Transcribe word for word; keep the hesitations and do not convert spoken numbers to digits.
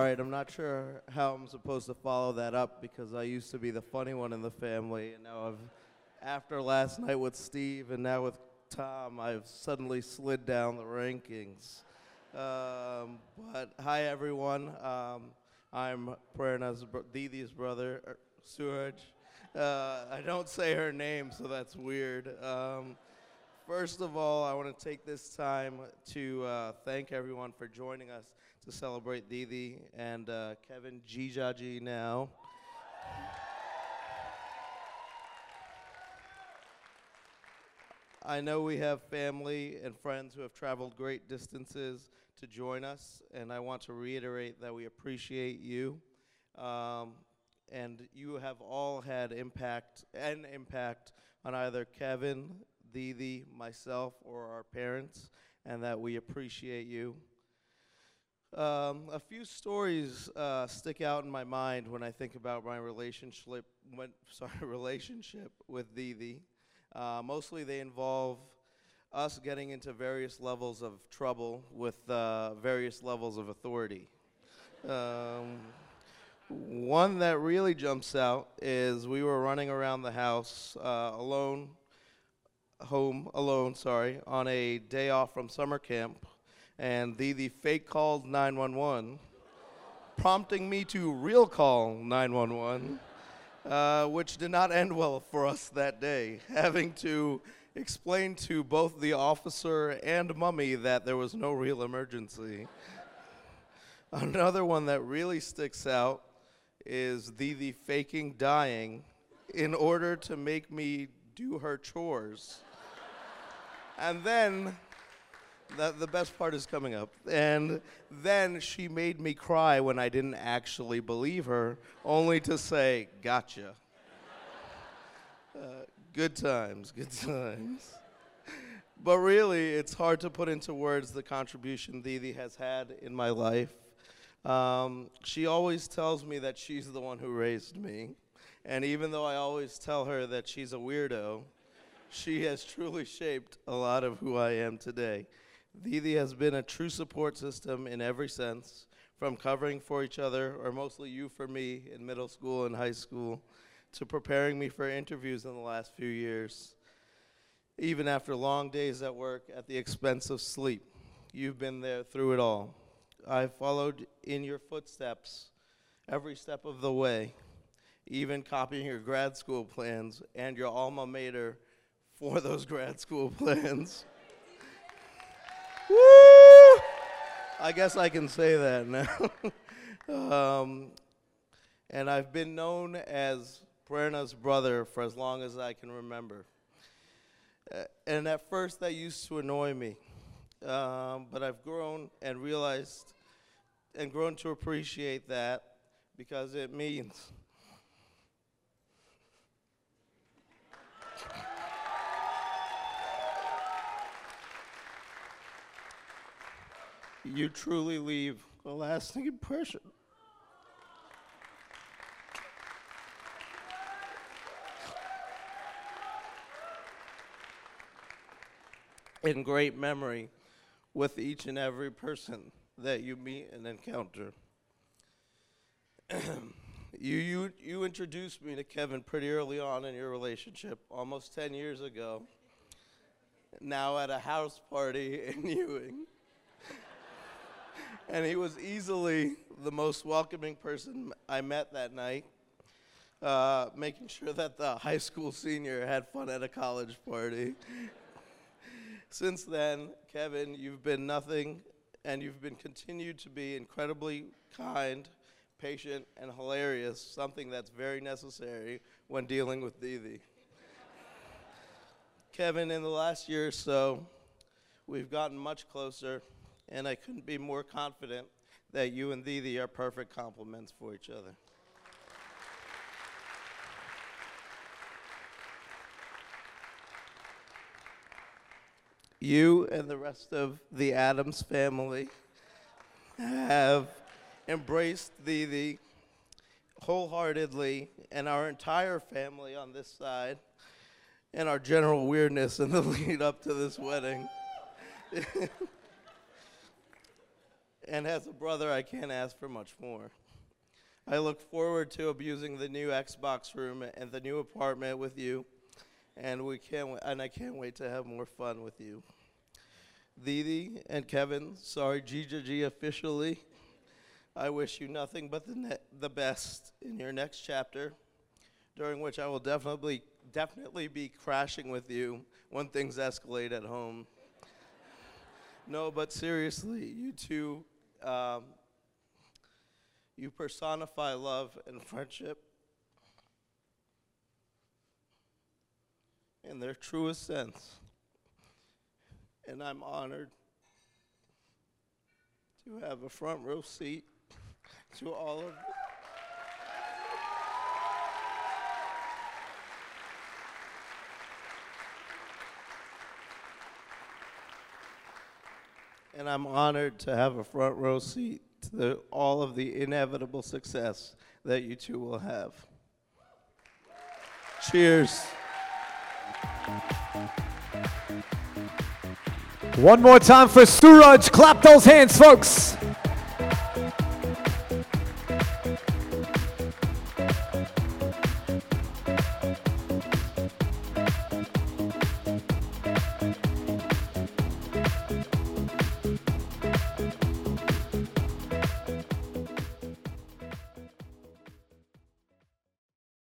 right, I'm not sure how I'm supposed to follow that up because I used to be the funny one in the family, and now I've, after last night with Steve and now with Tom, I've suddenly slid down the rankings. Um, but hi, everyone. Um, I'm Prerna's, br- Didi's brother, er, Suraj. Uh, I don't say her name, so that's weird. Um, first of all, I want to take this time to uh, thank everyone for joining us to celebrate Didi and uh, Kevin Jijaji now. I know we have family and friends who have traveled great distances to join us, and I want to reiterate that we appreciate you. Um, and you have all had impact, an impact on either Kevin, Didi, myself, or our parents, and that we appreciate you. Um, a few stories uh, stick out in my mind when I think about my relationship, when, sorry, relationship with Didi. Uh, mostly they involve us getting into various levels of trouble with uh, various levels of authority. Um, one that really jumps out is we were running around the house uh, alone, home alone, sorry, on a day off from summer camp, and Didi fake called nine one one, prompting me to real call nine one one. Uh, which did not end well for us that day, having to explain to both the officer and Mummy that there was no real emergency. Another one that really sticks out is Didi faking dying in order to make me do her chores. And then, the, the best part is coming up, and then she made me cry when I didn't actually believe her, only to say, gotcha. Uh, good times, good times. But really, it's hard to put into words the contribution Didi has had in my life. Um, she always tells me that she's the one who raised me, and even though I always tell her that she's a weirdo, she has truly shaped a lot of who I am today. Didi has been a true support system in every sense, from covering for each other, or mostly you for me in middle school and high school, to preparing me for interviews in the last few years. Even after long days at work at the expense of sleep, you've been there through it all. I've followed in your footsteps every step of the way, even copying your grad school plans and your alma mater for those grad school plans. Woo! I guess I can say that now. um, and I've been known as Prerna's brother for as long as I can remember. Uh, and at first that used to annoy me. Um, but I've grown and realized and grown to appreciate that because it means you truly leave a lasting impression. In great memory with each and every person that you meet and encounter. you, you, you introduced me to Kevin pretty early on in your relationship, almost ten years ago, now at a house party in Ewing. And he was easily the most welcoming person I met that night, uh, making sure that the high school senior had fun at a college party. Since then, Kevin, you've been nothing, and you've been continued to be incredibly kind, patient, and hilarious, something that's very necessary when dealing with Didi. Kevin, in the last year or so, we've gotten much closer, and I couldn't be more confident that you and Didi are perfect complements for each other. You and the rest of the Addams family have embraced Didi wholeheartedly, and our entire family on this side, and our general weirdness in the lead up to this wedding. And as a brother, I can't ask for much more. I look forward to abusing the new Xbox room and the new apartment with you, and we can't. w- And I can't wait to have more fun with you. Didi and Kevin, sorry, Gigi G officially. I wish you nothing but the ne- the best in your next chapter, during which I will definitely definitely be crashing with you when things escalate at home. No, but seriously, you two, um, you personify love and friendship in their truest sense. And I'm honored to have a front row seat to all of and I'm honored to have a front row seat to the, all of the inevitable success that you two will have. Cheers. One more time for Suraj. Clap those hands, folks.